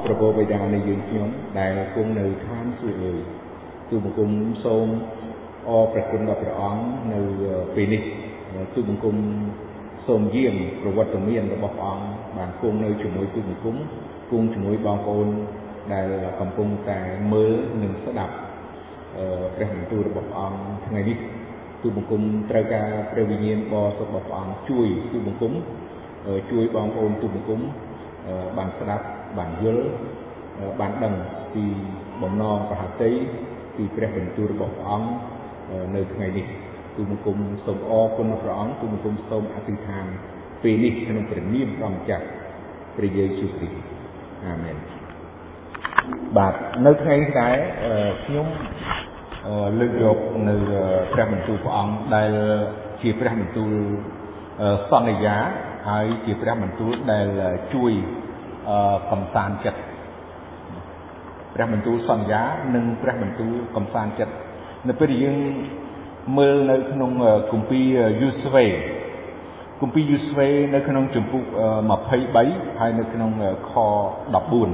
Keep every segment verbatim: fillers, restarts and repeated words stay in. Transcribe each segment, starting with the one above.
ប្រពោបិតានៃយើងខ្ញុំដែលគង់នៅឋានសួគ៌លើទូបង្គំសូមអរព្រះគុណដល់ព្រះអង្គនៅពេលនេះទូបង្គំសូមយាងប្រវត្តិមានរបស់ព្រះអង្គបានគង់នៅជាមួយទូបង្គំគង់ជាមួយបងប្អូនដែលកំពុងតែមើលនិងស្ដាប់ព្រះបន្ទូលរបស់ព្រះអង្គថ្ងៃនេះទូបង្គំត្រូវការព្រះវិញ្ញាណបរិសុទ្ធរបស់ព្រះអង្គជួយទូបង្គំជួយបងប្អូនទូបង្គំបានស្ដាប់បានយល់បានដឹងពីបំណងប្រហតីពីព្រះបន្ទូលរបស់ព្រះអង្គនៅថ្ងៃនេះទូបង្គំសូមអរគុណព្រះអង្គទូបង្គំសូមអធិដ្ឋានពេលនេះក្នុងព្រះនាមព្រះម្ចាស់ព្រះយេស៊ូវគ្រីស្ទអាមែនបាទនៅថ្ងៃនេះដែរខ្ញុំលើកយកនៅព្រះបន្ទូលព្រះអង្គដែលជាព្រះបន្ទូលសន្យាហើយជាព្រះបន្ទូលដែលជួយកំសាន្តចិត្តព្រះបន្ទូលសន្យានិងព្រះបន្ទូលកំសាន្តចិត្តនៅពេលយើងមើលនៅក្នុងគម្ពីរយូស្វេគម្ពីរយូស្វេនៅក្នុងជំពូកម្ភៃបីហើយនៅក្នុងខដប់បួន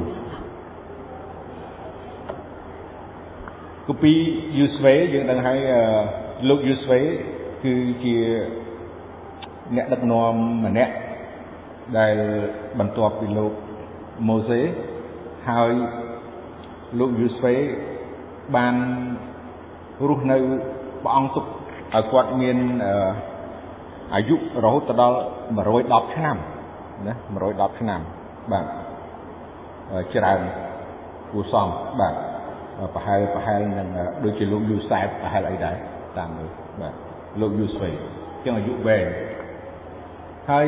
គម្ពីរយូស្វេយើងដឹងហើយលោកយូស្វេគឺជាអ្នកដឹកនាំម្នាក់ដែលបន្ទាប់ពីលោកម៉ូសេហើយលោកយូស្វេបានរស់នៅព្រះអង្គទុកឲ្យគាត់មានអាយុរហូតដល់một trămដប់ឆ្នាំណាmột trămដប់ឆ្នាំបាទច្រើនគួរសមបាទប្រហែលប្រហែលនឹងដូចជាលោកយូសែបប្រហែលអីដែរតាមមើលបាទលោកយូស្វេចឹងអាយុវែងហើយ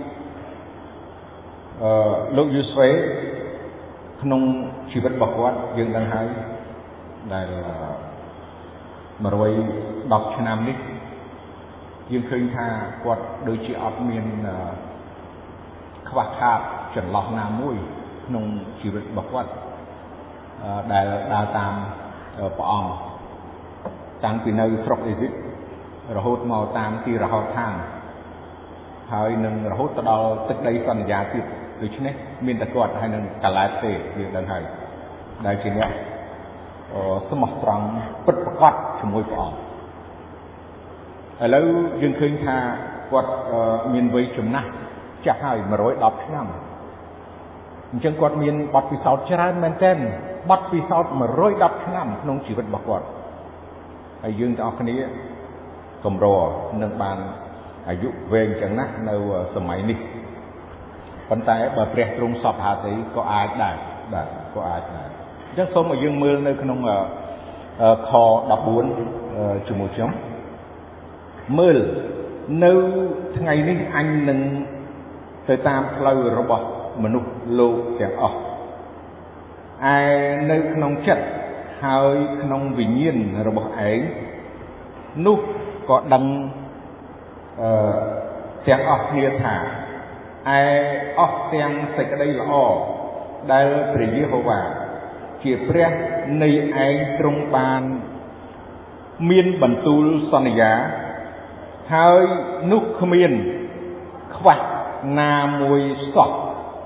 អឺលោកយូស្វេក្នុងជីវិតរបស់គាត់យើងដឹងហើយដែលmột trămដប់ឆ្នាំនេះយើងឃើញថាគាត់ដូចជាអត់មានខ្វះខាតចន្លោះណាមួយក្នុងជីវិតរបស់គាត់ដែលដើរតាមព្រះអង្គតាំងពីនៅស្រុកអេស៊ីបរហូតមកតាមទីរហោឋានហើយនឹងរហូតទៅដល់ទឹកដីសន្យាទៀតដូច្នេះមានតែគាត់ហើយនឹងកាឡែតទេយើងដឹងហើយដែលជាអ្នកស្មោះត្រង់ពិតប្រាកដជាមួយព្រះអង្គឥឡូវយើងឃើញថាគាត់មានវ័យចំណាស់ចាស់ហើយmột trămដប់ឆ្នាំអញ្ចឹងគាត់មានបទពិសោធន៍ច្រើនមែនទែនបទពិសោធន៍một trămដប់ឆ្នាំក្នុងជីវិតរបស់គាត់ហើយយើងទាំងអស់គ្នាកម្រនឹងបានអាយុវែងចឹងណាស់នៅសម័យនេះប៉ុន្តែបើព្រះទ្រង់សពហាតីក៏អាចដែរបាទក៏អាចដែរអញ្ចឹងសូមឲ្យយើងមើលនៅក្នុងខដប់បួនជាមួយខ្ញុំមើលនៅថ្ងៃនេះអញនឹងទៅតាមផ្លូវរបស់មនុស្សលោកទាំងអស់ឯនៅក្នុងចិត្តហើយក្នុងវិញ្ញាណរបស់ឯងនោះក៏ដឹងអឺទាំងអស់គ្នាថាឯអស់ទាំងសេចក្តីល្អដែលព្រះយេហូវ៉ាជាព្រះនៃឯងទ្រង់បានមានបន្ទូលសន្យាហើយនោះគ្មានខ្វះណាមួយសោះ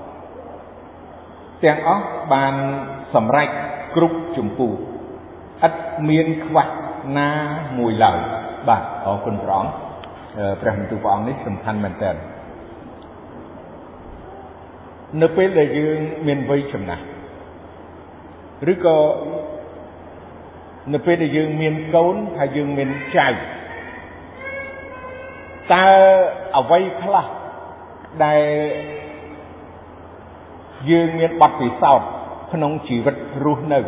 ទាំងអស់បានសម្រេចគ្រប់ជំពូកឥតមានខ្វះណាមួយឡើយបាទអរគុណព្រះអង្គព្រះបន្ទូលព្រះអង្គនេះសំខាន់មែនទែននៅពេលដែលយើងមានវ័យចំណាស់ឬក៏នៅពេលដែលយើងមានកូនហើយយើងមានចៅតើអ្វីខ្លះដែលយើងមានបទពិសោធន៍ក្នុងជីវិតរស់នៅ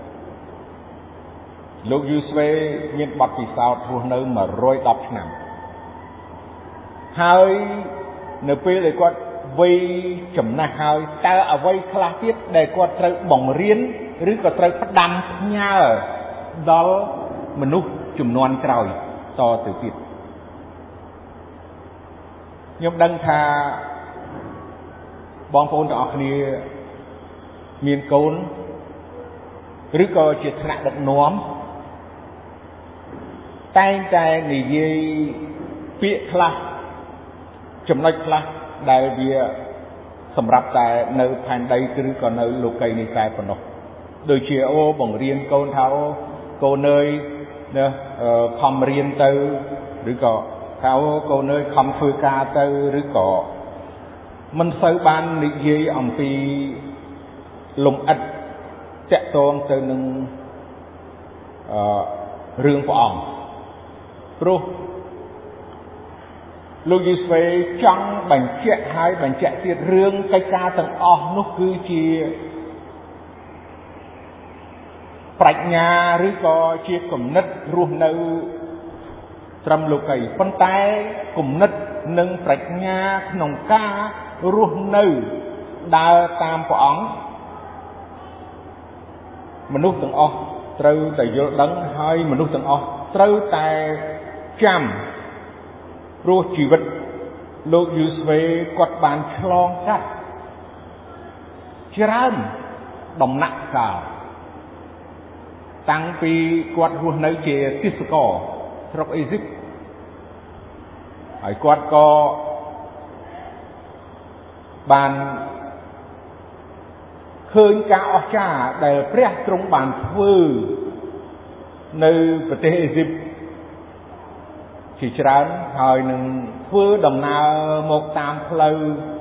លោកយូស្វេមានបទពិសោធន៍រស់នៅmột trămដប់ឆ្នាំហើយនៅពេលដែលគាត់វ័យចំណាស់ហើយតើអ្វីខ្លះទៀតដែលគាត់ត្រូវបង្រៀនឬក៏ត្រូវផ្ដាំផ្ញើដល់មនុស្សជំនាន់ក្រោយតទៅទៀតខ្ញុំដឹងថាបងប្អូនទាំងអស់គ្នាមានកូនឬក៏ជាថ្នាក់ដឹកនាំតែងតែនិយាយពាក្យខ្លះចំណុចខ្លះដែលវាសម្រាប់តែនៅផែនដីឬក៏នៅលោកីនេះតែប៉ុណ្ណោះដូចជាអូបង្រៀនកូនថាអូកូនអើយណាខំរៀនទៅឬក៏ថាអូកូនអើយខំធ្វើការទៅឬក៏មិនសូវបាននិយាយអំពីលំអិតតាក់ទងទៅនឹងអឺរឿងព្រះអង្គព្រោះលោកយេស៊ូវចង់បញ្ជាក់ហើយបញ្ជាក់ទៀតរឿងកិច្ចការទាំងអស់នោះគឺជាប្រាជ្ញាឬក៏ជាគំនិតរស់នៅត្រឹមលោកីប៉ុន្តែគំនិតនិងប្រាជ្ញាក្នុងការរស់នៅដើរតាមព្រះអង្គមនុស្សទាំងអស់ត្រូវតែយល់ដឹងហើយមនុស្សទាំងអស់ត្រូវតែចាំព្រោះជីវិតលោកយូស្វេគាត់បានឆ្លងកាត់ច្រើនដំណាក់កាលតាំងពីគាត់រស់នៅជាទាសករស្រុកអេស៊ីបហើយគាត់ក៏បានឃើញការអស្ចារ្យដែលព្រះទ្រង់បានធ្វើនៅប្រទេសអេស៊ីបជាច្រើនហើយនឹងធ្វើដំណើរមកតាមផ្លូវ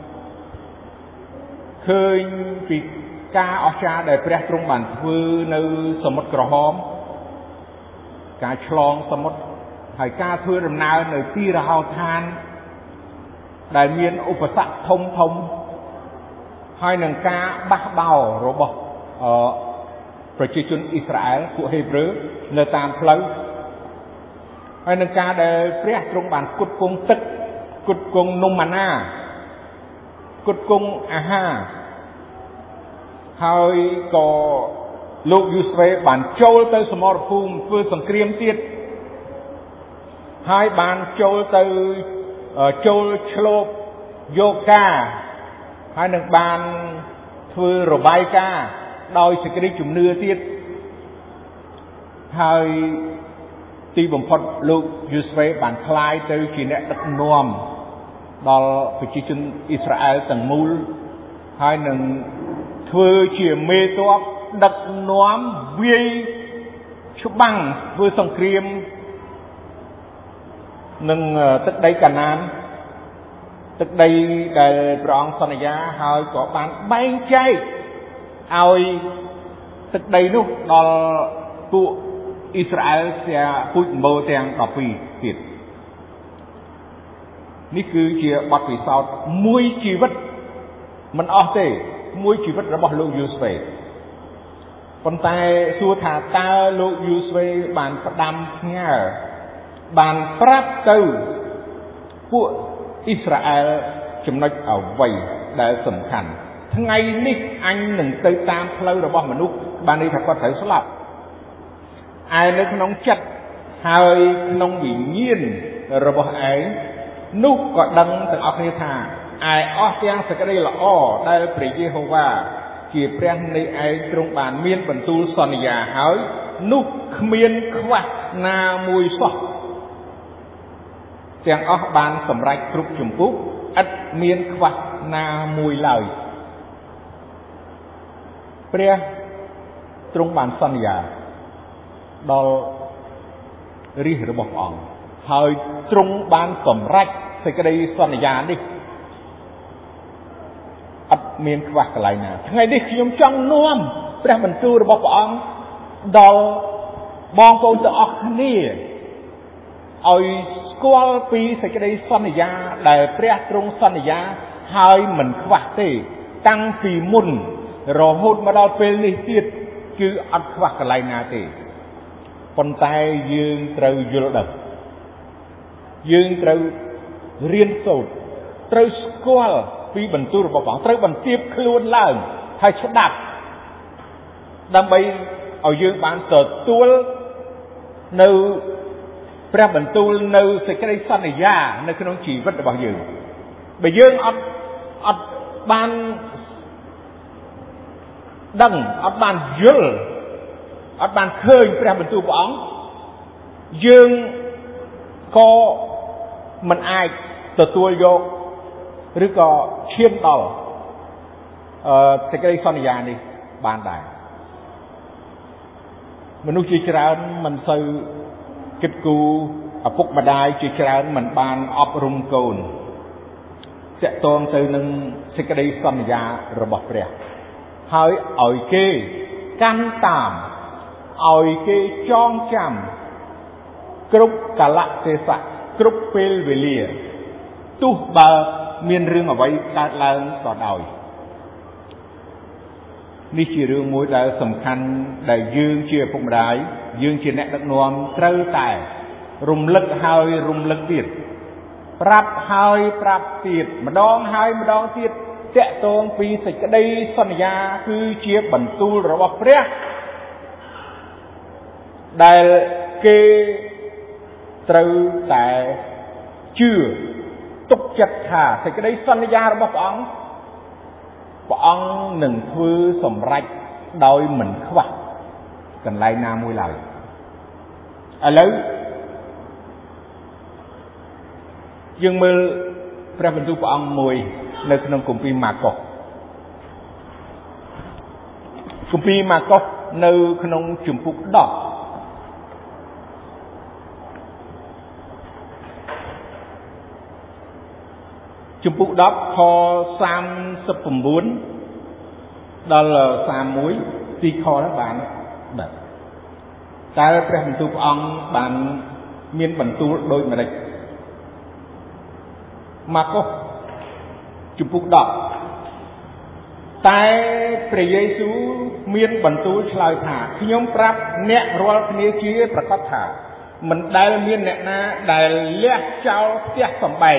ឃើញពីការអស្ចារ្យដែលព្រះទ្រង់បានធ្វើនៅសមុទ្រក្រហមការឆ្លងសមុទ្រហើយការធ្វើដំណើរនៅទីរហោឋានដែលមានឧបសគ្គធំធំហើយនឹងការបះបោររបស់អឺប្រជាជនអ៊ីស្រាអែលពួកហេប្រឺនៅតាមផ្លូវហើយនឹងការដែលព្រះទ្រង់បានគុតគង់ទឹកគុតគង់នំម៉ាណាគុតគង់អាហារហើយក៏លោកយូស្វេបានចូលទៅសមរភូមិធ្វើសង្គ្រាមទៀតហើយបានចូលទៅចូលឆ្លប់យកការហើយនឹងបានធ្វើរបាយការណ៍ដោយសេចក្តីជំនឿទៀតហើយទីបំផុតលោកយូស្វេបានคล้ายទៅជាអ្នកដឹកនាំដល់ប្រជាជនអ៊ីស្រាអែលទាំងមូលហើយនឹងធ្វើជាមេទ័ពដឹកនាំវាយច្បាំងធ្វើសង្គ្រាមនឹងទឹកដីកាណានទឹកដីដែលព្រះអង្គសន្យាហើយក៏បានបែងចែកឲ្យទឹកដីនោះដល់ពួកអ៊ីស្រាអែលទាំងពូជម្បូរទាំងដប់ពីរទៀតនេះគឺជាបទពិសោធន៍មួយជីវិតមិនអស់ទេមួយជីវិតរបស់លោកយូស្វេប៉ុន្តែសួរថាតើលោកយូស្វេបានផ្ដាំផ្ញើបានប្រាប់ទៅពួកអ៊ីស្រាអែលចំណុចអ្វីដែលសំខាន់ថ្ងៃនេះអញនឹងទៅតាមផ្លូវរបស់មនុស្សបានន័យថាគាត់ត្រូវស្លាប់ឯនៅក្នុងចិត្តហើយក្នុងវិញ្ញាណរបស់ឯងនោះក៏ដឹងទាំងអស់គ្នាថាឯអស់ទាំងសេចក្តីល្អដែលព្រះយេហូវ៉ាជាព្រះនៃឯងទ្រង់បានមានបន្ទូលសន្យាហើយនោះគ្មានខ្វះណាមួយសោះទាំងអស់បានសម្រេចគ្រប់ជំពូកឥតមានខ្វះណាមួយឡើយព្រះទ្រង់បានសន្យាដល់រាជរបស់ព្រះអង្គហើយទ្រង់បានសម្រេចសេចក្តីសន្យានេះអត់មានខ្វះកន្លែងណាថ្ងៃនេះខ្ញុំចង់នាំព្រះបន្ទូលរបស់ព្រះអង្គដល់បងប្អូនទាំងអស់គ្នាឲ្យស្គាល់ពីសេចក្តីសន្យាដែលព្រះទ្រង់សន្យាហើយមិនខ្វះទេតាំងពីមុនរហូតមកដល់ពេលនេះទៀតគឺអត់ខ្វះកន្លែងណាទេប៉ុន្តែយើងត្រូវយល់ដឹងយើងត្រូវរៀនសូត្រត្រូវស្គាល់ពីបន្ទូលរបស់ព្រះអង្គត្រូវបន្ទាបខ្លួនឡើងហើយស្ដាប់ដើម្បីឲ្យយើងបានទទួលនៅព្រះបន្ទូលនៅសេចក្តីសន្យានៅក្នុងជីវិតរបស់យើងបើយើងអត់អត់បានដឹងអត់បានយល់អត់បានឃើញព្រះបន្ទូលព្រះអង្គយើងក៏មិនអាចទទួលយកឬក៏ឈានដល់សេចក្តីសន្យានេះបានដែរមនុស្សជាច្រើនមិនសូវគិតគូរឪពុកម្ដាយជាច្រើនមិនបានអប់រំកូនតាក់ទងទៅនឹងសេចក្តីសន្យារបស់ព្រះហើយឲ្យគេកាន់តាមឲ្យគេចងចាំគ្រប់កលៈទេសៈគ្រប់ពេលវេលាទោះបើមានរឿងអ្វីកើតឡើងក៏ដោយនេះជារឿងមួយដែលសំខាន់ដែលយើងជាឪពុកម្ដាយយើងជាអ្នកដឹកនាំត្រូវតែរំលឹកហើយរំលឹកទៀតប្រាប់ហើយប្រាប់ទៀតម្ដងហើយម្ដងទៀតតាក់ទងពីសេចក្តីសន្យាគឺជាបន្ទូលរបស់ព្រះដែលគេត្រូវតែជឿទុកចិត្តថាសេចក្តីសន្យារបស់ព្រះអង្គព្រះអង្គនឹងធ្វើសម្រេចដោយមិនខ្វះកន្លែងណាមួយឡើយឥឡូវយើងមើលព្រះបន្ទូលព្រះអង្គមួយនៅក្នុងគម្ពីរម៉ាកុសគម្ពីរម៉ាកុសនៅក្នុងជំពូកដប់ជំពូកដប់ខសាមសិប៩ដល់សាមមួយពីរខនោះបានបាទតើព្រះបន្ទូលព្រះអង្គបានមានបន្ទូលដូចម្ដេចម៉ាកុសជំពូកដប់តែព្រះយេស៊ូវមានបន្ទូលឆ្លើយថាខ្ញុំប្រាប់អ្នករាល់គ្នាជាប្រកាសថាមិនដែលមានអ្នកណាដែលលះចោលផ្ទះសម្បែង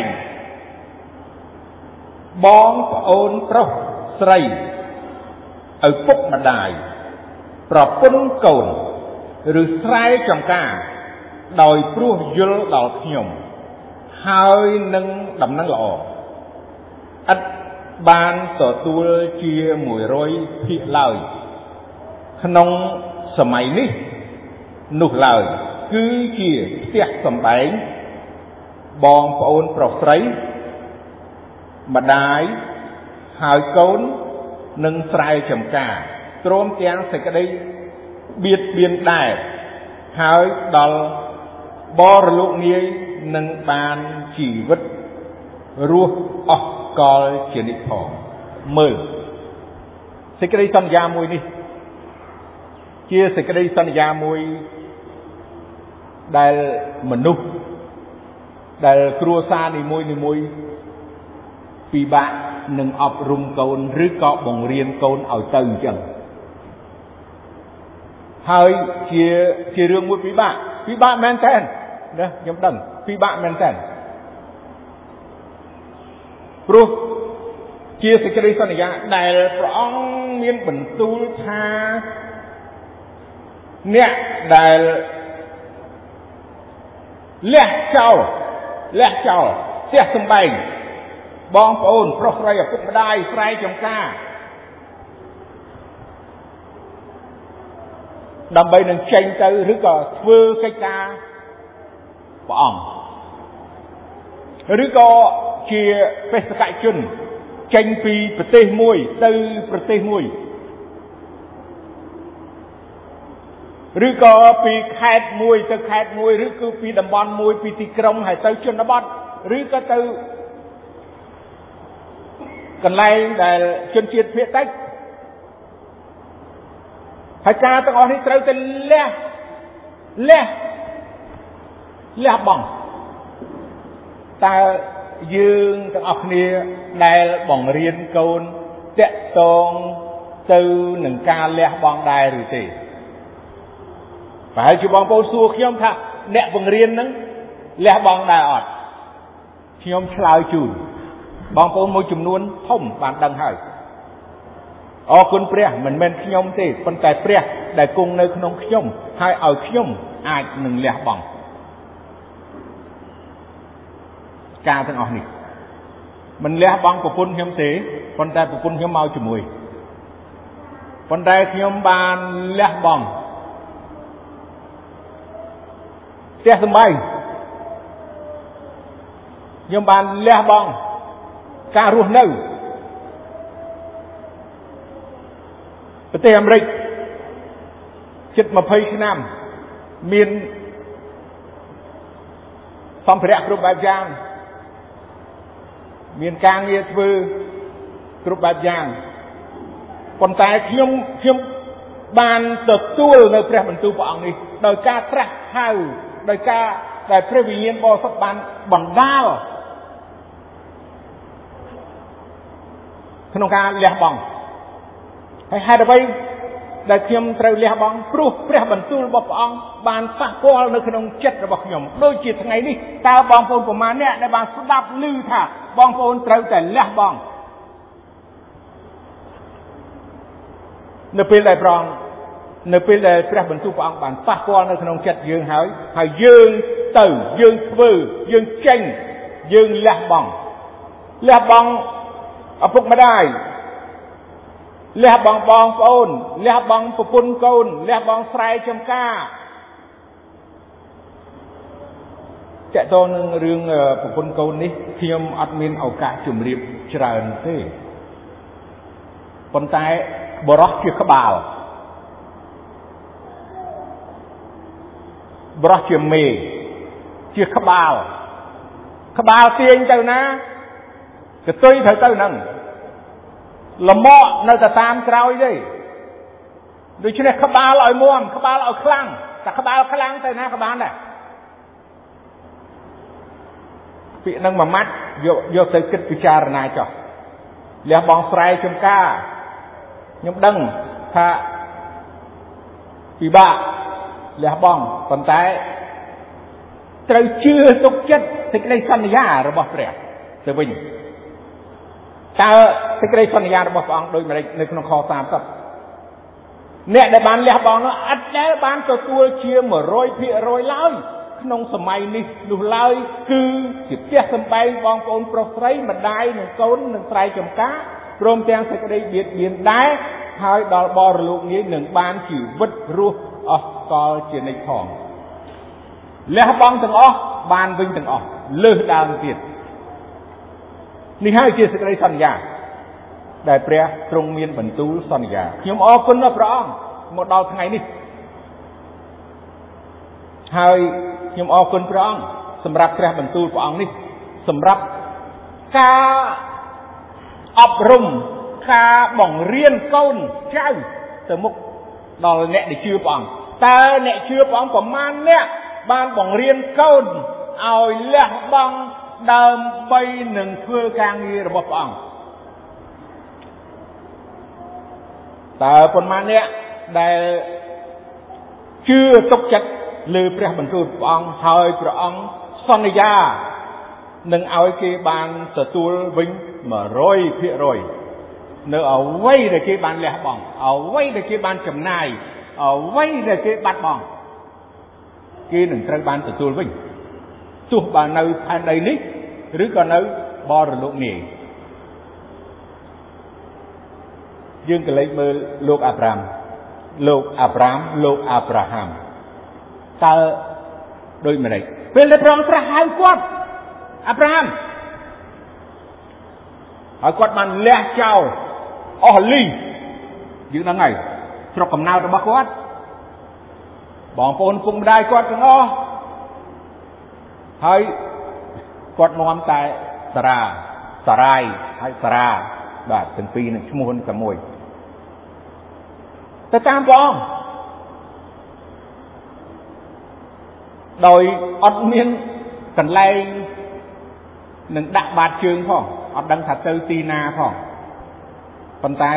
បងប្អូនប្រុសស្រីឪពុកម្ដាយប្រពន្ធកូនឬស្រែចម្ការដោយព្រោះយល់ដល់ខ្ញុំហើយនឹងដំណឹងល្អឥតបានទទួលជាមួយរយភាគឡើយក្នុងសម័យនេះនោះឡើយគឺជាផ្ទះសម្បែងបងប្អូនប្រុសស្រីម្ដាយហើយកូននិងស្រែចម្ការព្រមទាំងសេចក្តីបៀតបៀនដែរហើយដល់បរលោកនាយនឹងបានជីវិតរស់អស់កលជានិច្ចផងមើលសេចក្តីសន្យាមួយនេះជាសេចក្តីសន្យាមួយដែលមនុស្សដែលគ្រួសារនីមួយនីមួយពិបាកនឹងអប់រំកូនឬក៏បង្រៀនកូនឲ្យទៅអញ្ចឹងហើយជាជារឿងមួយពិបាកពិបាកមែនតើណាខ្ញុំដឹងពិបាកមែនតើព្រោះជាសេចក្តីសន្យាដែលព្រះអង្គមានបន្ទូលថាអ្នកដែលលះចោលលះចោលផ្ទះសម្បែងបងប្អូនប្រុសស្រីឪពុកម្ដាយស្រែចម្ការដើម្បីនឹងចេញទៅឬក៏ធ្វើកិច្ចការព្រះអង្គឬក៏ជាបេសកជនចេញពីប្រទេសមួយទៅប្រទេសមួយឬក៏ពីខេត្តមួយទៅខេត្តមួយឬគឺពីតំបន់មួយពីទីក្រុងហើយទៅជនបទឬក៏ទៅកន្លែងដែលជនជាតិភាគតិចហើយការទាំងអស់នេះត្រូវតែលះលះលះបង់តើយើងទាំងអស់គ្នាដែលបង្រៀនកូនតាក់ទងទៅនឹងការលះបង់ដែរឬទេប្រហែលជាបងប្អូនសួរខ្ញុំថាអ្នកបង្រៀននឹងលះបង់ដែរអត់ខ្ញុំឆ្លើយជូនបងប្អូនមួយចំនួនធំបានដឹងហើយអរគុណព្រះមិនមែនខ្ញុំទេប៉ុន្តែព្រះដែលគង់នៅក្នុងខ្ញុំហើយឲ្យខ្ញុំអាចនឹងលះបង់ការទាំងអស់នេះមិនលះបង់ប្រពន្ធខ្ញុំទេប៉ុន្តែប្រពន្ធខ្ញុំមកជាមួយប៉ុន្តែខ្ញុំបានលះបង់ផ្ទះសម្បែងខ្ញុំបានលះបង់ការរស់នៅប្រទេសអាមេរិកជិតยี่สิบឆ្នាំមានសម្ភារៈគ្រប់បែបយ៉ាងមានការងារធ្វើគ្រប់បែបយ៉ាងប៉ុន្តែខ្ញុំខ្ញុំបានទទួលនៅព្រះបន្ទូលព្រះអង្គនេះដោយការត្រាស់ហៅដោយការដែលព្រះវិញ្ញាណបរិសុទ្ធបានបណ្ដាលក្នុងការលះបង់ហើយហេតុអ្វីដែលខ្ញុំត្រូវលះបង់ព្រោះព្រះបន្ទូលរបស់ព្រះអង្គបានប៉ះពាល់នៅក្នុងចិត្តរបស់ខ្ញុំដូចជាថ្ងៃនេះតើបងប្អូនប្រមាណអ្នកដែលបានស្ដាប់ឮថាបងប្អូនត្រូវតែលះបង់នៅពេលដែលព្រះអង្គនៅពេលដែលព្រះបន្ទូលព្រះអង្គបានប៉ះពាល់នៅក្នុងចិត្តយើងហើយហើយយើងទៅយើងធ្វើយើងចេញយើងលះបង់លះបង់ឪពុកម្ដាយលះបង់បងប្អូនលះបង់ប្រពន្ធកូនលះបង់ស្រែចម្ការតើតើនឹងរឿងប្រពន្ធកូននេះខ្ញុំអត់មានឱកាសជម្រាបច្រើនទេប៉ុន្តែបរោះជាក្បាលបរោះជាមេជាក្បាលក្បាលទាញទៅណាកតុយត្រូវទៅហ្នឹងលំមកនៅតែតាមក្រោយទេដូច្នេះក្បាលឲ្យមាំក្បាលឲ្យខ្លាំងតែក្បាលខ្លាំងទៅណាក៏បានដែរពាក្យនឹងមួយម៉ាត់យកយកទៅគិតពិចារណាចុះលះបង់ស្រែចម្ការខ្ញុំដឹងថាពិបាកលះបង់ប៉ុន្តែត្រូវជឿទុកចិត្តសេចក្តីសន្យារបស់ព្រះទៅវិញតើសេចក្តីសន្យារបស់ព្រះអង្គដូចម្តេចនៅក្នុងខសាមសិបអ្នកដែលបានលះបង់នោះអត់ដែលបានទទួលជា một trăm phần trăm ឡើយក្នុងសម័យនេះនោះឡើយគឺជាផ្ទះសម្បែងបងប្អូនប្រុសស្រីម្ដាយនិងកូននិងស្រែចម្ការព្រមទាំងសេចក្តីបៀតបៀនដែរហើយដល់បរលោកនេះនឹងបានជីវិតរស់អស់កលជានិច្ចផងលះបង់ទាំងអស់បានវិញទាំងអស់លើសដើមទៀតនេះហើយជាសេចក្តីសន្យាដែលព្រះទ្រង់មានបន្ទូលសន្យាខ្ញុំអរគុណដល់ព្រះអង្គមកដល់ថ្ងៃនេះហើយខ្ញុំអរគុណព្រះអង្គសម្រាប់ព្រះបន្ទូលព្រះអង្គនេះសម្រាប់ការអប់រំការបង្រៀនកូនចៅទៅមុខដល់អ្នកដែលជឿព្រះអង្គតើអ្នកជឿព្រះអង្គប្រមាណអ្នកបានបង្រៀនកូនឲ្យលះបង់ដើម្បីនឹងធ្វើការងាររបស់ព្រះអង្គតើប៉ុន្មានអ្នកដែលជឿទុកចិត្តលើព្រះបន្ទូលព្រះអង្គហើយព្រះអង្គសន្យានឹងឲ្យគេបានទទួលវិញ một trăm phần trăm នៅអ្វីដែលគេបានលះបង់អ្វីដែលគេបានចំណាយអ្វីដែលគេបាត់បង់គេនឹងត្រូវបានទទួលវិញទោះបើនៅផែនដីនេះឬក៏នៅបរលោកនេះយើងក៏លេចមើលលោកអាប់រ៉ាមលោកអាប់រ៉ាមលោកអាប់រ៉ាហាំតើដូចម្តេចពេលដែលព្រះអង្គត្រាស់ហៅគាត់អាប់រ៉ាហាំហើយគាត់បានលះចោលអស់លីយើងដឹងហើយស្រុកកំណើតរបស់គាត់បងប្អូនពុកម្ដាយគាត់ទាំងអស់ហើយគាត់នាំតែសារ៉ាសារ៉ាយហើយសារ៉ាបាទទាំងពីរនឹងឈ្មោះតែមួយទៅតាមព្រះអង្គដោយអត់មានកន្លែងនឹងដាក់បាតជើងផងអត់ដឹងថាទៅទីណាផងប៉ុន្តែ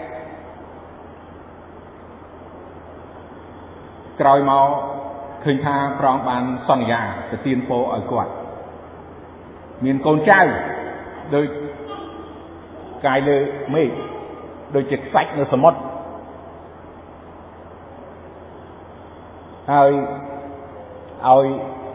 ក្រោយមកឃើញថាព្រះអង្គបានសន្យាទៅទានពរឲ្យគាត់មានកូនចៅដោយកាយលើមេឃដូចជាខ្សាច់នៅសមុទ្រហើយឲ្យ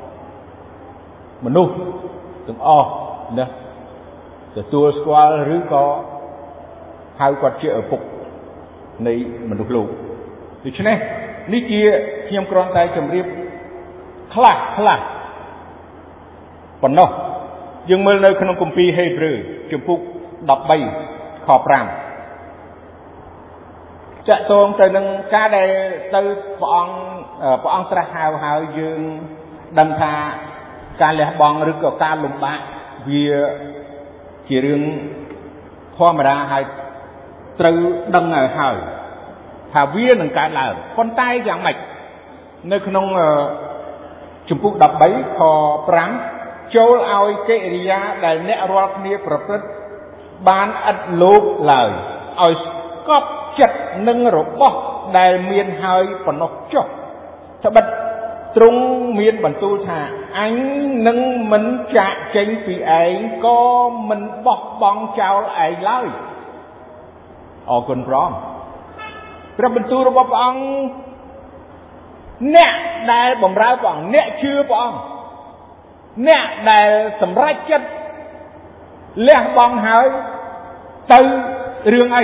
មនុស្សទាំងអស់ណាទទួលស្គាល់ឬក៏ហៅគាត់ជាឪពុកនៃមនុស្សលោកដូច្នេះនេះជាខ្ញុំគ្រាន់តែជម្រាបខ្លះខ្លះប៉ុណ្ណោះយើងមើលនៅក្នុងគម្ពីរហេព្រើរជំពូកដប់បីខប្រាំតាក់ទងទៅនឹងការដែលទៅព្រះអង្គព្រះអង្គត្រាស់ហៅហើយយើងដឹងថាការលះបង់ឬក៏ការលំបាកវាជារឿងធម្មតាហើយត្រូវដឹងឲ្យហើយថាវានឹងកើតឡើងប៉ុន្តែយ៉ាងម៉េចនៅក្នុងជំពូកដប់បីខប្រាំចូលឲ្យកិរិយាដែលអ្នករាល់គ្នាប្រព្រឹត្តបានឥតលោភឡើយឲ្យស្កប់ចិត្តនឹងរបស់ដែលមានហើយប៉ុណ្ណោះចុះត្បិតទ្រង់មានបន្ទូលថាអញនឹងមិនចាកចេញពីឯងក៏មិនបោះបង់ចោលឯងឡើយអរគុណព្រះអង្គព្រះបន្ទូលរបស់ព្រះអង្គអ្នកដែលបម្រើព្រះអង្គអ្នកជឿព្រះអង្គអ្នកដែលសម្រេចចិត្តលះបង់ហើយទៅរឿងអី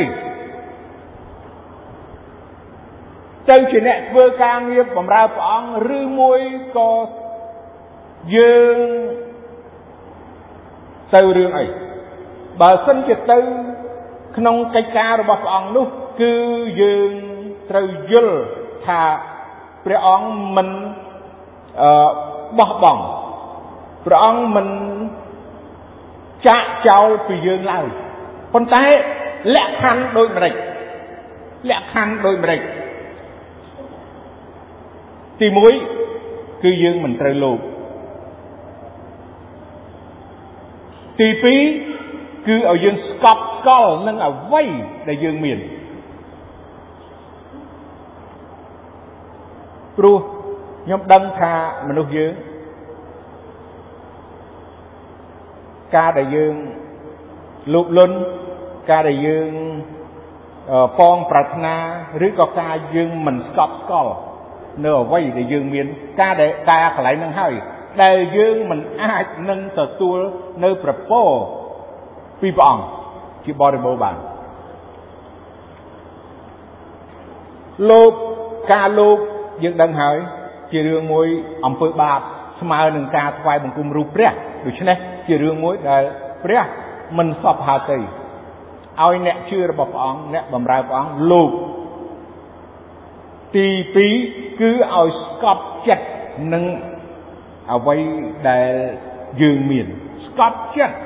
ទៅជាអ្នកធ្វើការងារបម្រើព្រះអង្គឬមួយក៏យើងទៅរឿងអីបើសិនជាទៅក្នុងកិច្ចការរបស់ព្រះអង្គនោះគឺយើងត្រូវយល់ថាព្រះអង្គមិនអឺបោះបង់ព្រះអង្គមិនចាក់ចោលពីយើងឡើយប៉ុន្តែលក្ខខណ្ឌដូចម្ដេចលក្ខខណ្ឌដូចម្ដេចទីមួយគឺយើងមិនត្រូវលោភទីពីរគឺឲ្យយើងស្កប់ស្កល់នឹងអ្វីដែលយើងមានព្រោះខ្ញុំដឹងថាមនុស្សយើងការដែលយើងលោភលន់ការដែលយើងប៉ងប្រាថ្នាឬក៏ការយើងមិនស្កប់ស្កល់នៅអ្វីដែលយើងមានការដែលការកន្លែងហ្នឹងហើយដែលយើងមិនអាចនឹងទទួលនៅប្រពរពីព្រះអង្គជាបរិបូរណ៍បានលោភការលោភយើងដឹងហើយជារឿងមួយអំពើបាបស្មើនឹងការថ្វាយបង្គំរូបព្រះដូច្នេះជារឿងមួយដែលព្រះមិនសពហាតីឲ្យអ្នកជឿរបស់ព្រះអង្គអ្នកបម្រើព្រះអង្គលោភទីពីរគឺឲ្យស្កប់ចិត្តនឹងអ្វីដែលយើងមានស្កប់ចិត្ត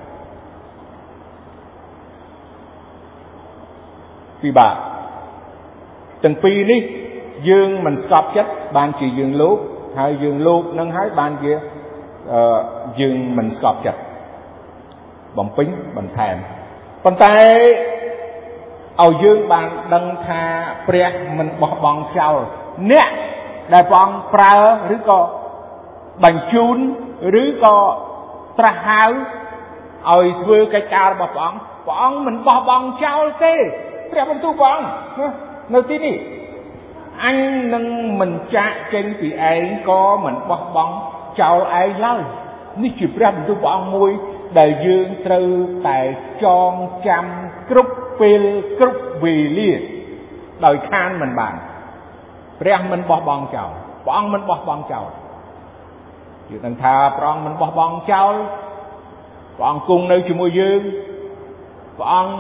ពិបាកទាំងពីរនេះយើងមិនស្កប់ចិត្តបានជាយើងលោភហើយយើងលោភនឹងហើយបានជាអឺយើងមិនស្កប់ចិត្តបំពេញបន្ថែមប៉ុន្តែឲ្យយើងបានដឹងថាព្រះមិនបោះបង់ចោលអ្នកដែលព្រះអង្គប្រើឬក៏បញ្ជូនឬក៏ត្រាស់ហៅឲ្យធ្វើកិច្ចការរបស់ព្រះអង្គព្រះអង្គមិនបោះបង់ចោលទេព្រះបន្ទូលព្រះអង្គនៅទីនេះអញនឹងមិនចាកចេញពីឯងក៏មិនបោះបង់ចោលឯងឡើយនេះជាព្រះបន្ទូលព្រះអង្គមួយដែលយើងត្រូវតែចងចាំគ្រប់ពេលគ្រប់វេលាដោយខានមិនបានព្រះមិនបោះបង់ចោលព្រះអង្គមិនបោះបង់ចោលយើងដឹងថាព្រះអង្គមិនបោះបង់ចោលព្រះអង្គគង់នៅជាមួយយើងព្រះអង្គ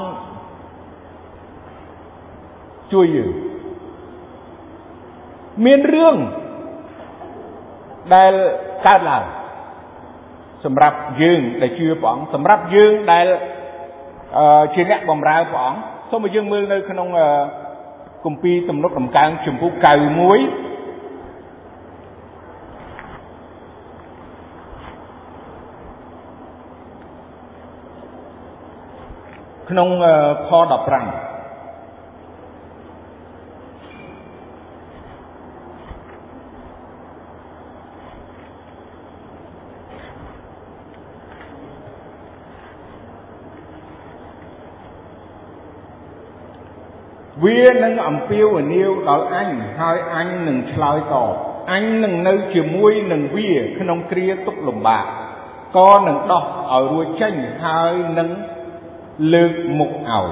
ជួយយើងមានរឿងដែលកើតឡើងសម្រាប់យើងដែលជឿព្រះអង្គសម្រាប់យើងដែលជាអ្នកបម្រើព្រះអង្គសូមឲ្យយើងមើលនៅក្នុងគម្ពីរទំនុកដំកើងជំពូកកៅមួយក្នុងខដប់ប្រាំវានឹងអំពាវនាវដល់អញហើយអញនឹងឆ្លើយតបអញនឹងនៅជាមួយនឹងវាក្នុងគ្រាទុក្ខលំបាកក៏នឹងដោះឲ្យរួចចេញហើយនឹងលើកមុខឲ្យ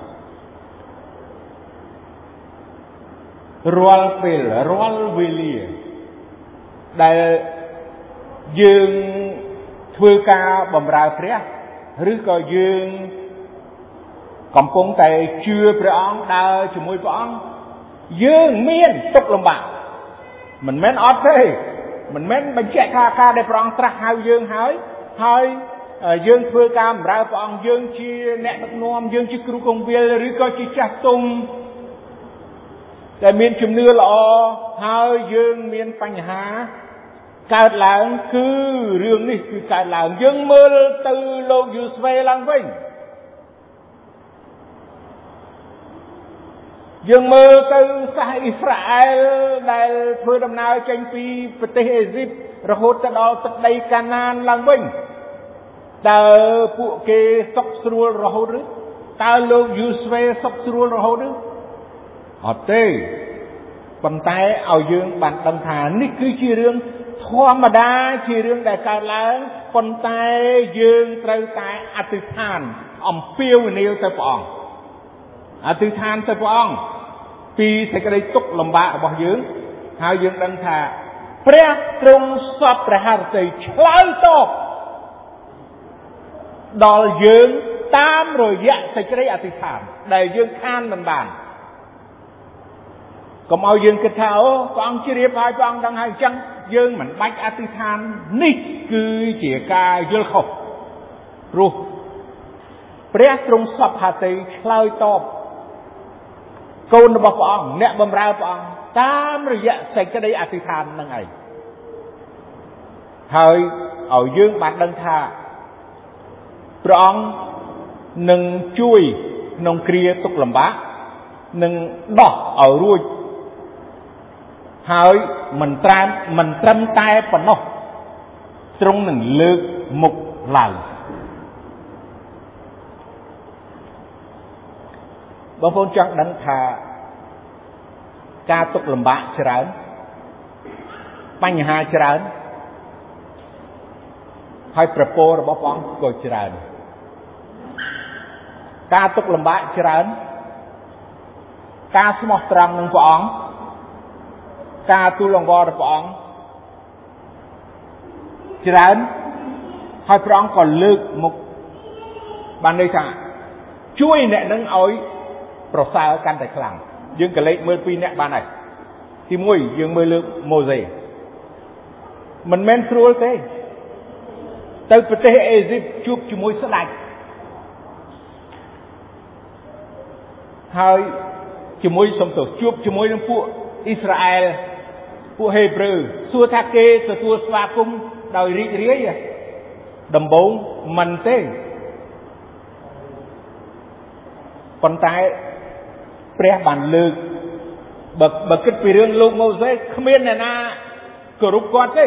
រាល់ពេលរាល់វេលាដែលយើងធ្វើការបម្រើព្រះឬក៏យើងកំពុងតែជឿព្រះអង្គដើរជាមួយព្រះអង្គយើងមានទុក្ខលំបាកមិនមែនអត់ទេមិនមែនបញ្ជាក់ថាការដែលព្រះអង្គត្រាស់ហៅយើងហើយហើយយើងធ្វើការបម្រើព្រះអង្គយើងជាអ្នកដឹកនាំយើងជាគ្រូកងវិលឬក៏ជាចាស់ទុំតែមានជំនឿល្អហើយយើងមានបញ្ហាកើតឡើងគឺរឿងនេះគឺកើតឡើងយើងមើលទៅលោកយូស្វេឡើងវិញយើងមើលទៅសាសអ៊ីស្រាអែលដែលធ្វើដំណើរចេញពីប្រទេសអេស៊ីបរហូតទៅដល់ទឹកដីកាណានឡើងវិញតើពួកគេសុខស្រួលរហូតឬតើលោកយូស្វេសុខស្រួលរហូតឬអត់ទេប៉ុន្តែឲ្យយើងបានដឹងថានេះគឺជារឿងធម្មតាជារឿងដែលកើតឡើងប៉ុន្តែយើងត្រូវតែអធិដ្ឋានអំពាវនាវទៅព្រះអង្គអធិដ្ឋានទៅព្រះអង្គពីសេចក្តីទុក្ខលំបាករបស់យើងហើយយើងដឹងថាព្រះទ្រង់សពព្រះハរតីឆ្លើយតបដល់យើងតាមរយៈសេចក្តីអធិដ្ឋានដែលយើងខានមិនបានកុំឲ្យយើងគិតថាអូព្រះអង្គជ្រាបហើយព្រះអង្គដឹងហើយអញ្ចឹងយើងមិនបាច់អធិដ្ឋាននេះគឺជាការយល់ខុសព្រោះព្រះទ្រង់សពハរតីឆ្លើយតបកូនរបស់ព្រះអង្គអ្នកបម្រើព្រះអង្គតាមរយៈសេចក្តីអធិដ្ឋាននឹងឯងហើយឲ្យយើងបានដឹងថាព្រះអង្គនឹងជួយក្នុងគ្រាទុក្ខលំបាកនឹងដោះឲ្យរួចហើយមិនត្រាំមិនត្រឹមតែប៉ុណ្ណោះទ្រង់នឹងលើកមុខឡើងបងប្អូនចង់ដឹងថាការទុក្ខលំបាកច្រើនបញ្ហាច្រើនហើយប្រពោរបស់ព្រះអង្គក៏ច្រើនការទុក្ខលំបាកច្រើនការស្មោះត្រង់នឹងព្រះអង្គការទូលអង្វរដល់ព្រះអង្គច្រើនហើយព្រះអង្គក៏លើកមុខបានន័យថាជួយអ្នកនឹងឲ្យប្រសើរកាន់តែខ្លាំងយើងក៏លេខមើលពីរអ្នកបានហើយទីមួយយើងមើលលើម៉ូសេមិនមែនស្រួលទេទៅប្រទេសអេស៊ីបជួបជាមួយស្ដេចហើយជាមួយសំទោសជួបជាមួយនឹងពួកអ៊ីស្រាអែលពួកហេប្រឺសួរថាគេទទួលស្វាគមន៍ដោយរីករាយដំបូងមិនទេប៉ុន្តែព្រះបានលើកបើបើគិតពីរឿងលោកម៉ូសេគ្មានអ្នកណាគោរពគាត់ទេ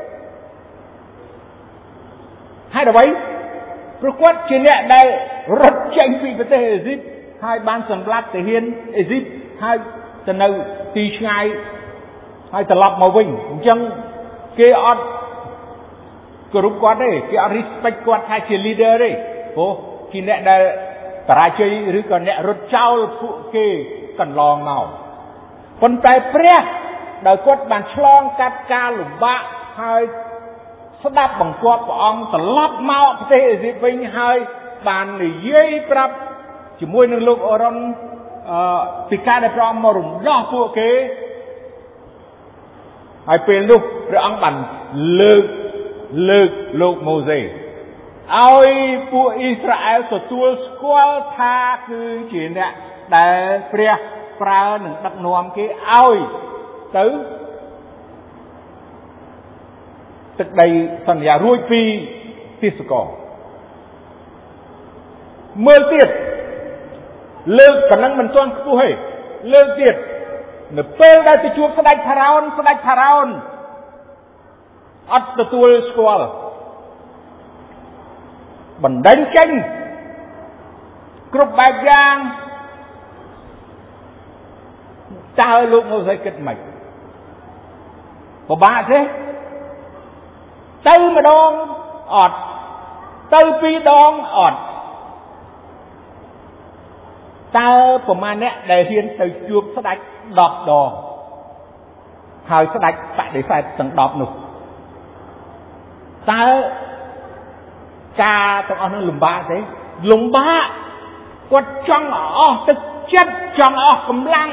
ហើយអ្វីព្រោះគាត់ជាអ្នកដែលរត់ចេញពីប្រទេសអេស៊ីបហើយបានសម្លាប់ទាហានអេស៊ីបហើយទៅនៅទីឆ្ងាយហើយត្រឡប់មកវិញអញ្ចឹងគេអត់គោរពគាត់ទេគេអត់ respect គាត់ថាជា leader ទេព្រោះជាអ្នកដែលបរាជ័យឬក៏អ្នករត់ចោលពួកគេកន្លងមកប៉ុន្តែព្រះដោយគាត់បានឆ្លងកាត់ការលំបាកហើយស្ដាប់បង្គាប់ព្រះអង្គត្រឡប់មកប្រទេសអេស៊ីបវិញហើយបាននិយាយប្រាប់ជាមួយនឹងលោកអូរ៉ុនអឺពីការដែលព្រះអង្គមករំដោះពួកគេហើយពេលនោះព្រះអង្គបានលើកលើកលោកម៉ូសេឲ្យពួកអ៊ីស្រាអែលទទួលស្គាល់ថាគឺជាអ្នកដែលព្រះប្រើនឹងដឹកនាំគេឲ្យទៅទឹកដីសន្យារួចពីទេសកលមើលទៀតលើកប៉ុណ្ណឹងមិនទាន់ខ្ពស់ទេលើកទៀតនៅពេលដែលទៅជួបស្ដេចផារ៉ោនស្ដេចផារ៉ោនអត់ទទួលស្គាល់បណ្ដេញចេញគ្រប់បែបយ៉ាងតើលោកម៉ូសេគិតម៉េចពិបាកទេទៅម្ដងអត់ទៅពីរដងអត់តើប្រមាណអ្នកដែលហ៊ានទៅជួបស្ដេចដប់ដងហើយស្ដេចបដិសេធទាំងដប់នោះតើការទាំងអស់នោះលំបាកទេលំបាកគាត់ចង់អស់ទឹកចិត្តចង់អស់កម្លាំង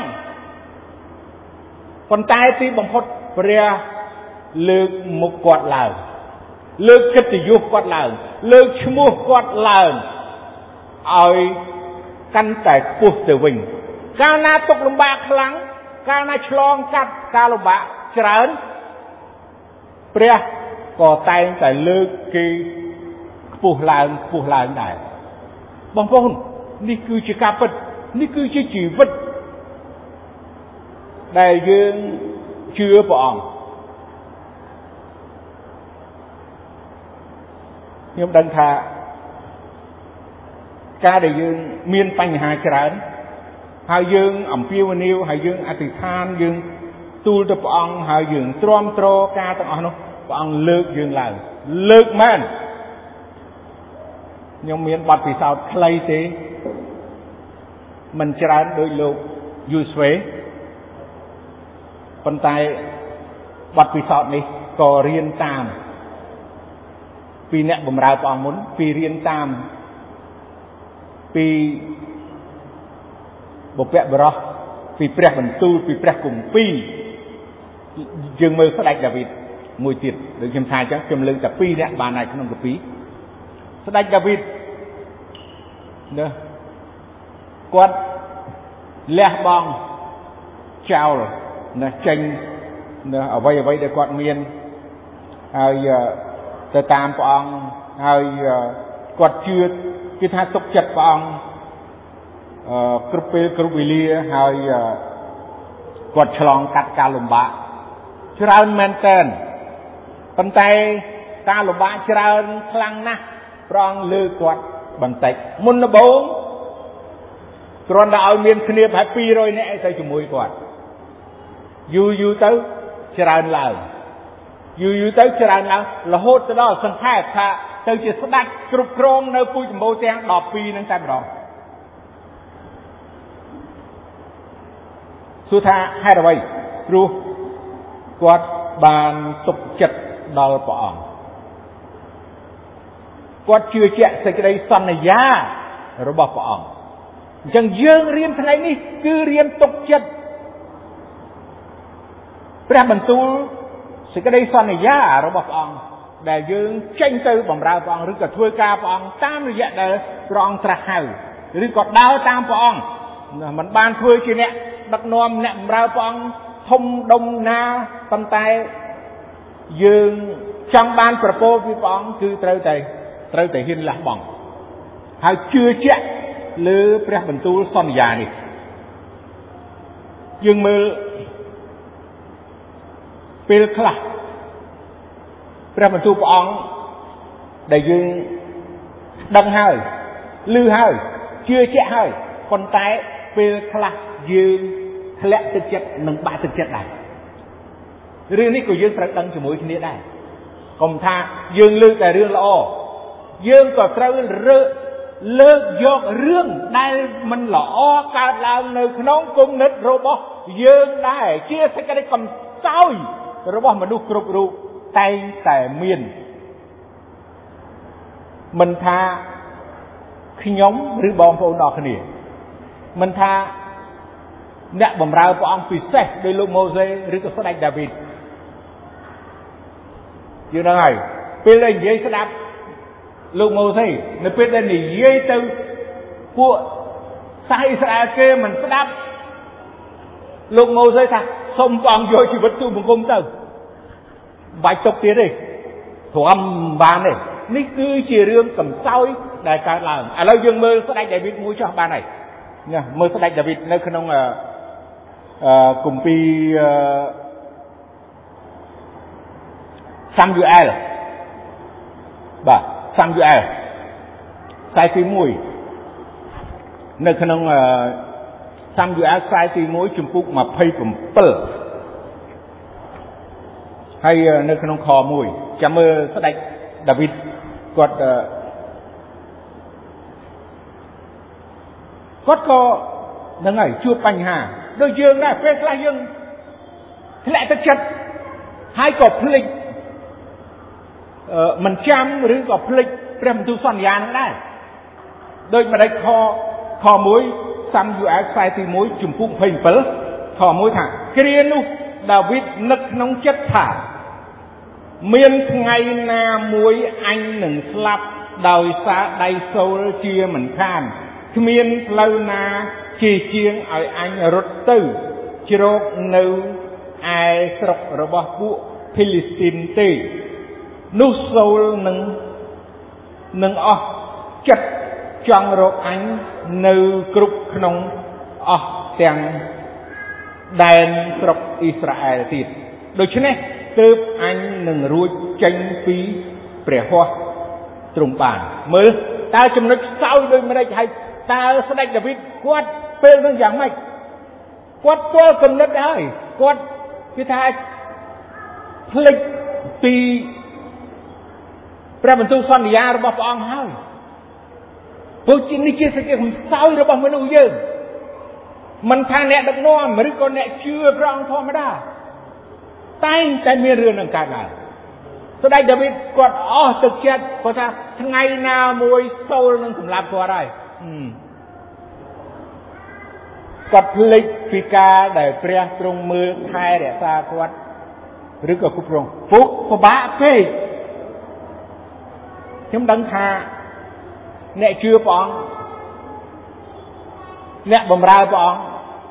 ប៉ុន្តែទីបំផុតព្រះលើកមុខគាត់ឡើងលើកកិត្តិយសគាត់ឡើងលើកឈ្មោះគាត់ឡើងឲ្យកាន់តែខ្ពស់ទៅវិញកាលណាទុក្ខលំបាកខ្លាំងកាលណាឆ្លងកាត់ការលំបាកច្រើនព្រះក៏តែងតែលើកគេខ្ពស់ឡើងខ្ពស់ឡើងដែរបងប្អូននេះគឺជាការពិតនេះគឺជាជីវិតដែលយើងជឿព្រះអង្គខ្ញុំដឹងថាការដែលយើងមានបញ្ហាច្រើនហើយយើងអំពាវនាវហើយយើងអធិដ្ឋានយើងទូលទៅព្រះអង្គហើយយើងទ្រាំទ្រការទាំងអស់នោះព្រះអង្គលើកយើងឡើងលើកមែនខ្ញុំមានបទពិសោធន៍ខ្លីទេមិនច្រើនដោយលោកយូស្វេប៉ុន្តែបទពិសោធន៍នេះក៏រៀនតាមពីអ្នកបម្រើព្រះអង្គមុនពីរៀនតាមពីបុព្វបុរសពីព្រះបន្ទូលពីព្រះគម្ពីរយើងមើលស្ដេចដាវីតមួយទៀតដូចខ្ញុំថាអញ្ចឹងខ្ញុំលើកតែពីរអ្នកបានហើយក្នុងគម្ពីរស្ដេចដាវីតណាគាត់លះបង់ចោលណាចេញណាអ្វីអ្វីដែលគាត់មានហើយទៅតាមព្រះអង្គហើយគាត់ជឿគឺថាទុកចិត្តព្រះអង្គអឺគ្រប់ពេលគ្រប់វេលាហើយគាត់ឆ្លងកាត់ការលំបាកច្រើនមែនទែនប៉ុន្តែការលំបាកច្រើនខ្លាំងណាស់ព្រះអង្គលើគាត់បន្តិចមុនដំបូងគ្រាន់តែឲ្យមានគ្នាប្រហែលពីររយនាក់ឯទៅជាមួយគាត់យូរយូរទៅច្រើនឡើងយូរយូរទៅច្រើនឡើងរហូតទៅដល់សង្ខេបថាទៅជាស្ដេចគ្រប់គ្រងនៅពូជចម្បូរទាំងដប់ពីរនឹងតែម្ដងសួរថាហេតុអ្វីព្រោះគាត់បានទុកចិត្តដល់ព្រះអង្គគាត់ជឿជាក់សេចក្តីសន្យារបស់ព្រះអង្គអញ្ចឹងយើងរៀនថ្ងៃនេះគឺរៀនទុកចិត្តព្រះបន្ទូលសេចក្តីសន្យារបស់ព្រះអង្គដែលយើងចេញទៅបម្រើព្រះអង្គឬក៏ធ្វើការព្រះអង្គតាមរយៈដែលព្រះអង្គត្រាស់ហៅឬក៏ដើរតាមព្រះអង្គមិនបានធ្វើជាអ្នកដឹកនាំអ្នកបម្រើព្រះអង្គធំដុំណាប៉ុន្តែយើងចង់បានប្រពោលពីព្រះអង្គគឺត្រូវតែត្រូវតែហ៊ានលះបង់ហើយជឿជាក់លើព្រះបន្ទូលសន្យានេះយើងមើលពេលខ្លះព្រះបន្ទូលព្រះអង្គដែលយើងដឹងហើយឮហើយជឿជាក់ហើយប៉ុន្តែពេលខ្លះយើងធ្លាក់ទឹកចិត្តនិងបាក់ទឹកចិត្តដែររឿងនេះក៏យើងត្រូវដឹងជាមួយគ្នាដែរកុំថាយើងលើកតែរឿងល្អយើងក៏ត្រូវរើលើកយករឿងដែលមិនល្អកើតឡើងនៅក្នុងគំនិតរបស់យើងដែរជាសេចក្តីកំសោយរបស់មនុស្សគ្រប់រូបតែងតែមានមិនថាខ្ញុំឬបងប្អូនដល់គ្នាមិនថាអ្នកបម្រើព្រះអង្គពិសេសដោយលោកម៉ូសេឬក៏ស្ដេចដាវីតយល់ដឹងហើយពេលដែលនិយាយស្ដាប់លោកម៉ូសេនៅពេលដែលនិយាយទៅពួកសាសអ៊ីស្រាអែលគេមិនស្ដាប់លោកម៉ូសេថាសូមព្រះអង្គយកជីវិតទូបង្គំទៅបាច់ទុកទៀតទេទ្រាំបានទេនេះគឺជារឿងកំសោយដែលកើតឡើងឥឡូវយើងមើលស្ដេចដាវីតមួយចោះបានហើយណាមើលស្ដេចដាវីតនៅក្នុងអឺគម្ពីរសាមយូអែលបាទសាមយូអែលខ្សែទីមួយនៅក្នុងសាមយូអែលខ្សែទីមួយជំពូកยี่สิบเจ็ดហើយនៅក្នុងខមួយចាំមើលស្ដេចដាវីតគាត់គាត់ក៏ហ្នឹងហើយជួបបញ្ហាដូចយើងដែរពេលខ្លះយើងធ្លាក់ទឹកចិត្តហើយក៏ភ្លេចអឺមិនចាំឬក៏ភ្លេចព្រះបន្ទូលសន្យានឹងដែរដូចម្ដេចខខមួយសាំយូអែលខ្សែទីមួយជំពូកยี่สิบเจ็ดខមួយថាគ្រានោះដាវីតនឹកក្នុងចិត្តថាមានថ្ងៃណាមួយអញនឹងស្លាប់ដោយសារដៃសូលជាមិនខានគ្មានផ្លូវណាជាជាងឲ្យអញរត់ទៅជ្រកនៅឯស្រុករបស់ពួកភីលីស្ទីនទេនោះសូលនឹងនឹងអស់ចិត្តចង់រកអញនៅគ្រប់ក្នុងអស់ទាំងដែនស្រុកអ៊ីស្រាអែលទៀតដូច្នេះទើបអញនឹងរួចចេញពីព្រះហស្ថទ្រង់បានមើលតើចំណុចខ្សោយដូចម្ដេចហើយតើស្ដេចដាវីតគាត់ពេលនោះយ៉ាងម៉េចគាត់ទាល់គំនិតហើយគាត់គឺថាភ្លេចពីព្រះបន្ទូលសន្យារបស់ព្រះអង្គហើយព្រោះជានេះជាសេចក្ដីខ្សោយរបស់មនុស្សយើងមិនថាអ្នកដឹកនាំឬក៏អ្នកជឿព្រះអង្គធម្មតាតែងតែមានរឿងនឹងកើតឡើងស្ដេចដាវីតគាត់អស់ទឹកចិត្តគាត់ថាថ្ងៃណាមួយសូលនឹងសម្លាប់គាត់ហើយគាត់ភ្លេចពីការដែលព្រះទ្រង់មើលថែរក្សាគាត់ឬក៏គ្រប់គ្រងពុកពិបាកពេកខ្ញុំដឹងថាអ្នកជឿព្រះអង្គអ្នកបម្រើព្រះអង្គ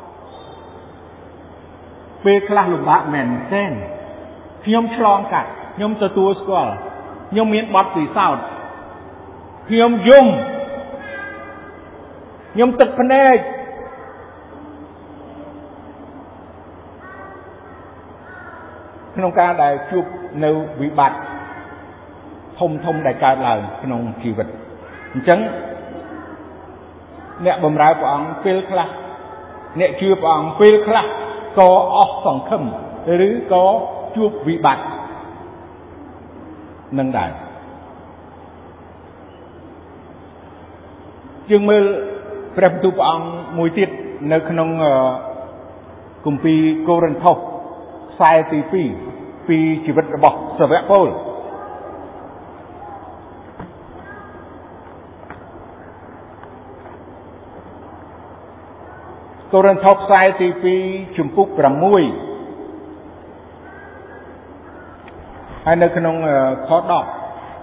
ពេលខ្លះលំបាកមែនទេខ្ញុំឆ្លងកាត់ខ្ញុំទទួលស្គាល់ខ្ញុំមានបទពិសោធន៍ខ្ញុំយំខ្ញុំទឹកភ្នែកក្នុងការដែលជួបនៅវិបត្តិធំធំដែលកើតឡើងក្នុងជីវិតអញ្ចឹងអ្នកបម្រើព្រះអង្គពេលខ្លះអ្នកជឿព្រះអង្គពេលខ្លះក៏អស់សង្ឃឹមឬក៏ជួបវិបត្តិនឹងដែរយើងមើលព្រះបន្ទូលព្រះអង្គមួយទៀតនៅក្នុងគម្ពីរកូរិនថូសខ្សែទីពីរពីជីវិតរបស់សាវកប៉ូលកូរិនថូសខ្សែទីពីរជំពូកsáuហើយនៅក្នុងខដប់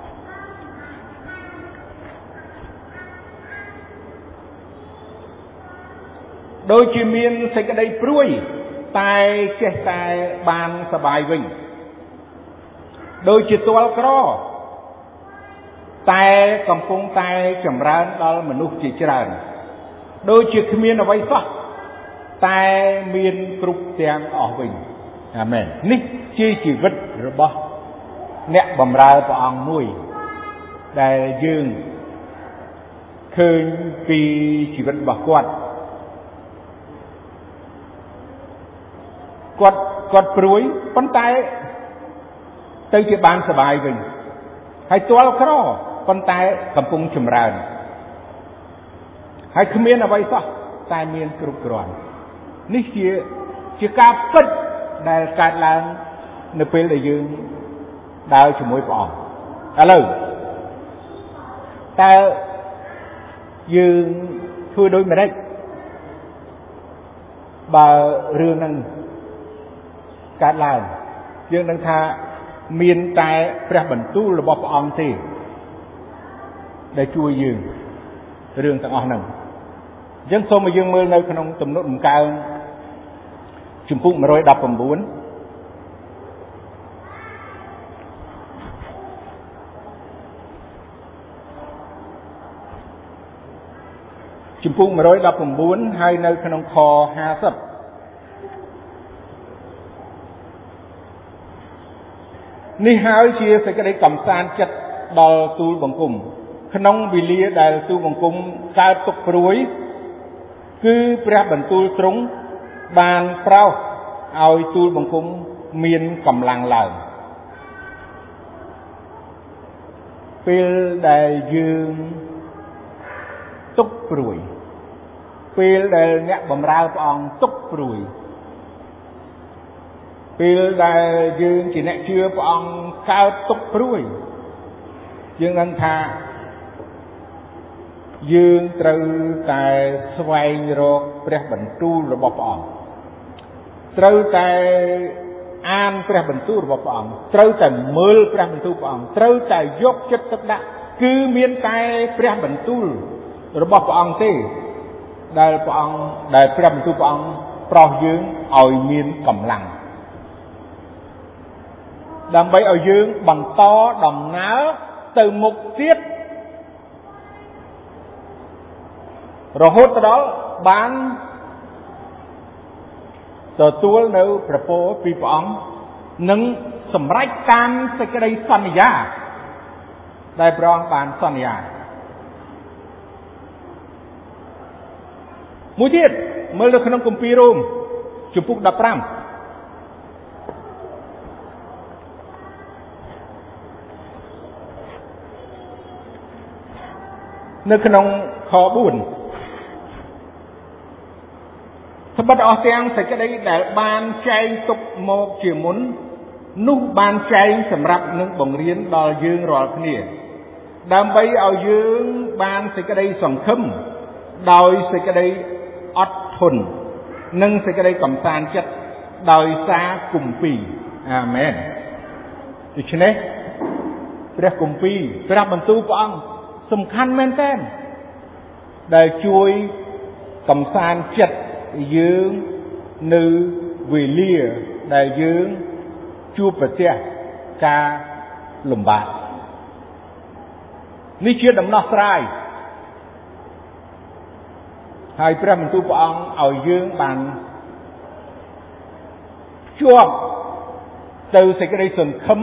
ដូចជាមានសេចក្តីព្រួយតែចេះតែបានសบายវិញដូចជាទាល់ក្រតែកំពុងតែចម្រើនដល់មនុស្សជាច្រើនដូចជាគ្មានអ្វីសោះតែមានគ្រប់ទាំងអស់វិញអាមែននេះជាជីវិតរបស់អ្នកបម្រើព្រះអង្គមួយដែលយើងឃើញពីជីវិតរបស់គាត់គាត់គាត់ព្រួយប៉ុន្តែទៅជាបានសบายវិញហើយទាល់ក្រប៉ុន្តែកំពុងចម្រើនហើយគ្មានអ្វីសោះតែមានគ្រប់គ្រាន់នេះជាជាការពិតដែលកើតឡើងនៅពេលដែលយើងដើរជាមួយព្រះអង្គឥឡូវតើយើងធ្វើដូចម្តេចបើរឿងហ្នឹងកើតឡើងយើងនឹងថាមានតែព្រះបន្ទូលរបស់ព្រះអង្គទេដែលជួយយើងរឿងទាំងអស់ហ្នឹងអញ្ចឹងសូមឲ្យយើងមើលនៅក្នុងទំនុកដំកើងជំពូកmột trăm mười chínជំពូកmột trăm mười chínហើយនៅក្នុងខห้าสิบនេះហើយជាសេចក្តីកំសាន្តចិត្តដល់ទូលបង្គំក្នុងវេលាដែលទូលបង្គំកើតទុក្ខព្រួយគឺព្រះបន្ទូលទ្រង់បានប្រោសឲ្យទូលបង្គំមានកម្លាំងឡើងពេលដែលយើងទុក្ខព្រួយពេលដែលអ្នកបម្រើព្រះអង្គទុក្ខព្រួយពេលដែលយើងជាអ្នកជឿព្រះអង្គកើតទុក្ខព្រួយយើងដឹងថាយើងត្រូវតែស្វែងរកព្រះបន្ទូលរបស់ព្រះអង្គត្រូវតែអានព្រះបន្ទូលរបស់ព្រះអង្គត្រូវតែមើលព្រះបន្ទូលព្រះអង្គត្រូវតែយកចិត្តទុកដាក់គឺមានតែព្រះបន្ទូលរបស់ព្រះអង្គទេដែលព្រះអង្គដែលព្រះបន្ទូលព្រះអង្គប្រោសយើងឲ្យមានកម្លាំងដើម្បីឲ្យយើងបន្តដំណើរទៅមុខទៀតរហូតដល់បានទទួលនៅព្រះពរពីព្រះអង្គនិងសម្រេចតាមសេចក្តីសន្យាដែលព្រះអង្គបានសន្យាមួយទៀតមើលនៅក្នុងគម្ពីររ៉ូមជំពូកដប់ប្រាំនៅក្នុងខបួនត្បិតអស់ទាំងសេចក្តីដែលបានចែងទុកមកជាមុននោះបានចែងសម្រាប់នឹងបង្រៀនដល់យើងរាល់គ្នាដើម្បីឲ្យយើងបានសេចក្តីសង្ឃឹមដោយសេចក្តីអត់ធន់និងសេចក្តីកំសាន្តចិត្តដោយសារគម្ពីរអាមែនដូច្នេះព្រះគម្ពីរព្រះបន្ទូលព្រះអង្គសំខាន់មែនទែនដែលជួយកំសាន្តចិត្តយើងនៅវេលាដែលយើងជួបប្រទះការលំបាកនេះជាដំណោះស្រាយហើយព្រះបន្ទូលព្រះអង្គឲ្យយើងបានភ្ជាប់ទៅសេចក្តីសង្ឃឹម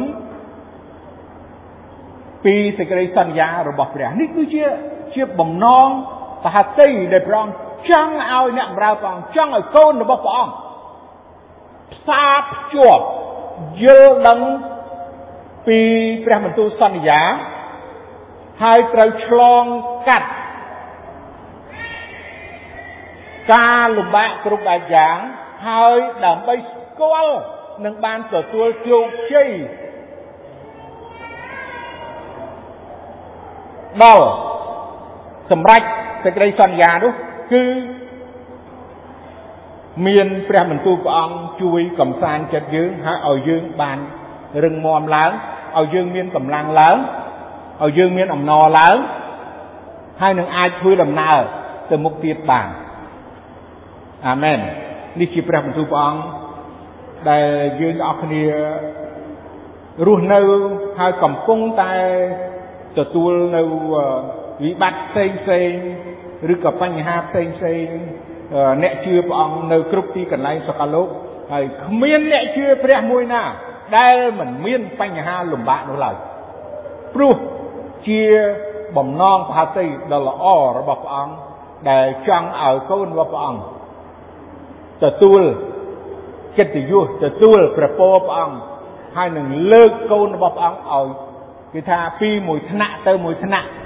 ពីសេចក្តីសន្យារបស់ព្រះនេះគឺជាជាបំណងបហតីដែលព្រះអង្គចង់ឲ្យអ្នកបម្រើព្រះអង្គចង់ឲ្យកូនរបស់ព្រះអង្គផ្សារភ្ជាប់យល់ដឹងពីព្រះបន្ទូលសន្យាហើយត្រូវឆ្លងកាត់ការលំបាកគ្រប់បែបយ៉ាងហើយដើម្បីស្គាល់និងបានទទួលជោគជ័យដល់សម្រេចសេចក្តីសន្យានោះគឺមានព្រះបន្ទូលព្រះអង្គជួយកំសាន្តចិត្តយើងហើយឲ្យយើងបានរឹងមាំឡើងឲ្យយើងមានកម្លាំងឡើងឲ្យយើងមានអំណរឡើងហើយនឹងអាចធ្វើដំណើរទៅមុខទៀតបានអាមែននេះជាព្រះបន្ទូលព្រះអង្គដែលយើងទាំងអស់គ្នារស់នៅហើយកំពុងតែទទួលនៅវិបត្តិផ្សេងផ្សេងឬក៏បញ្ហាផ្សេងផ្សេងអ្នកជឿព្រះអង្គនៅគ្រប់ទីកន្លែងសកលលោកហើយគ្មានអ្នកជឿព្រះមួយណាដែលមិនមានបញ្ហាលំបាកនោះឡើយព្រោះជាបំណងប្រតិដ៏ល្អរបស់ព្រះអង្គដែលចង់ឲ្យកូនរបស់ព្រះអង្គទទួលកិត្តិយសទទួលព្រះពរព្រះអង្គហើយនឹងលើកកូនរបស់ព្រះអង្គឲ្យគឺថាពីមួយថ្នាក់ទៅមួយថ្នាក់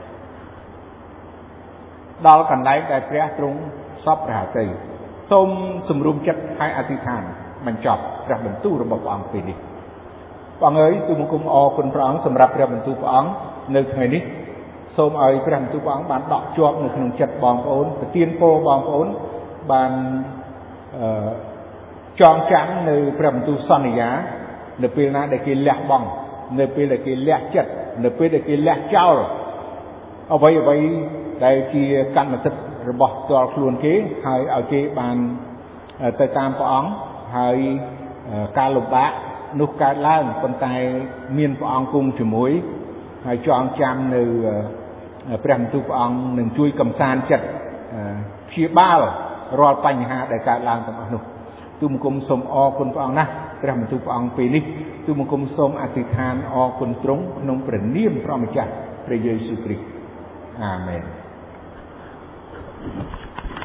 ដល់កន្លែងដែលព្រះទ្រង់សពព្រះហត្ថីសូមសម្រុំចិត្តហើយអធិដ្ឋានបញ្ចប់ព្រះបន្ទូលរបស់ព្រះអង្គពេលនេះព្រះអង្គអើយទូលបង្គំអរគុណព្រះអង្គសម្រាប់ព្រះបន្ទូលព្រះអង្គនៅថ្ងៃនេះសូមឲ្យព្រះបន្ទូលព្រះអង្គបានដកជាប់នៅក្នុងចិត្តបងប្អូនប្រទានពរបងប្អូនបានអឺចងចាំនៅព្រះបន្ទូលសន្យានៅពេលណាដែលគេលះបង់នៅពេលដែលគេលះចិត្តនៅពេលដែលគេលះចោលអ្វីអ្វីដែលជាកម្មសិទ្ធិរបស់ផ្ទាល់ខ្លួនគេហើយឲ្យគេបានទៅតាមព្រះអង្គហើយការលំបាកនោះកើតឡើងប៉ុន្តែមានព្រះអង្គគង់ជាមួយហើយចងចាំនៅព្រះបន្ទូលព្រះអង្គនឹងជួយកំសាន្តចិត្តព្យាបាលរាល់បញ្ហាដែលកើតឡើងទាំងអស់នោះទូលបង្គំសូមអរគុណព្រះអង្គណាស់ព្រះបន្ទូលព្រះអង្គពេលនេះទូលបង្គំសូមអធិដ្ឋានអរគុណទ្រង់ក្នុងព្រះនាមព្រះម្ចាស់ព្រះយេស៊ូវគ្រីស្ទអាមែន